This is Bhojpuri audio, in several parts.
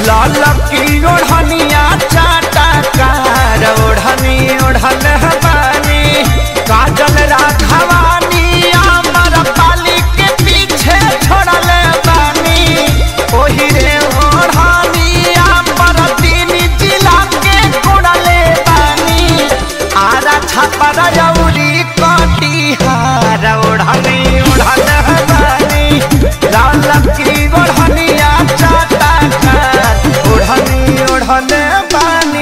लाल की ओढ़निया चाटा कार ओढ़नी ओढ़ल बानी काजल राघवानी अमर पाली के पीछे छोड़ल बानी ओही रे ओढ़निया पर तीन जिला के कोड़ल बानी आरा छापर जौरी कटिहार ओढ़नी ओढ़ल बानी लाल की ओढ़निया चाटा कार ओढ़नी ओढ़ल बानी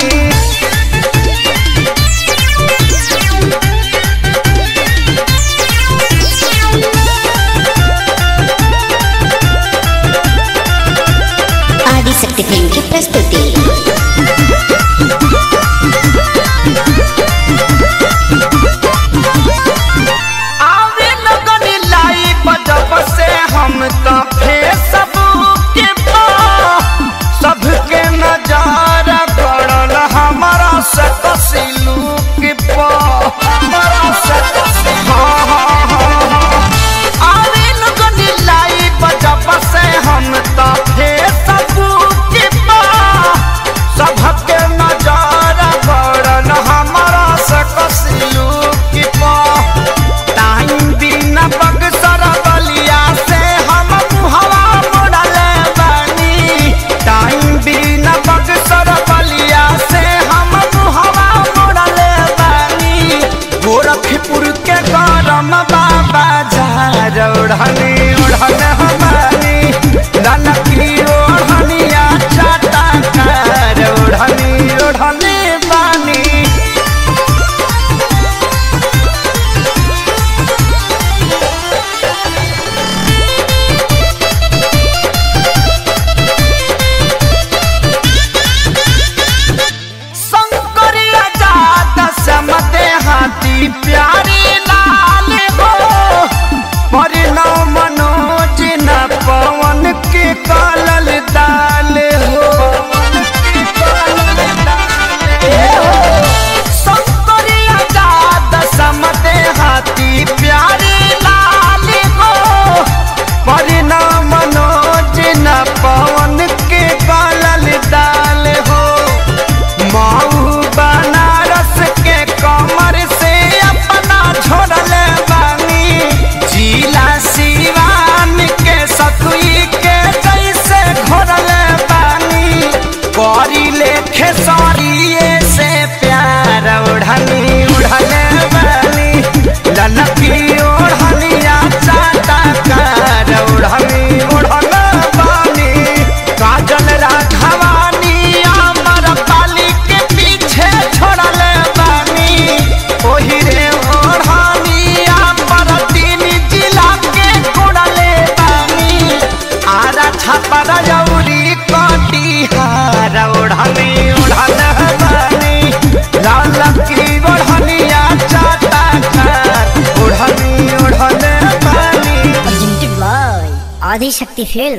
आदिशक्ति फिल्म की प्रस्तुति। आवे लगनी लाइव जब से हम तो फेसबुक पे सबके नजर पड़ल हमारा से तस्लुक पे हमारा से आवे लगनी लाइव जब से हम तो फेसबुक पे सबके नजर पड़ल हमारा से तस्लुक पे टाइम बिना बक्सर बलिया से हम मुहवा मोड़ल बानी टाइम बिना बक्सर बलिया से हम मुहवा मोड़ल बानी गोरखपुर के गरम बाबा झार ओढ़नी ओढ़ल बानी लाल की ओढ़निया चाटा कार ओढ़नी ओढ़ल बानी शंकरिया जात समते हाथी प्यारी लाल हो परिणव मनोज न पवन के कालल दाल हो शंकरिया जात समते हाथी प्यारी लाल हो परिणव मनोज न पवन के कालल दाल हो माऊ बनारस के कमर से अपना छोड़ल बानी जिला सिवान के सतुई के जैसे घोरल बानी करी लेखे सरिये से प्यार ओढ़नी उड़ल बानी ललकी ओढ़निया चाटा कार ओढ़नी उड़ल बानी काजल राघवानी अमर पाली के पीछे छोड़ल बानी ओही रे ओढ़निया पर तीन जिला के कोड़ल बानी आरा छापर जौरी कटिहार ओढ़नी ओढ़ल बानी लाल की ओढ़निया चाटा कार ओढ़नी ओढ़ल बानी आदिशक्ति फिल्म।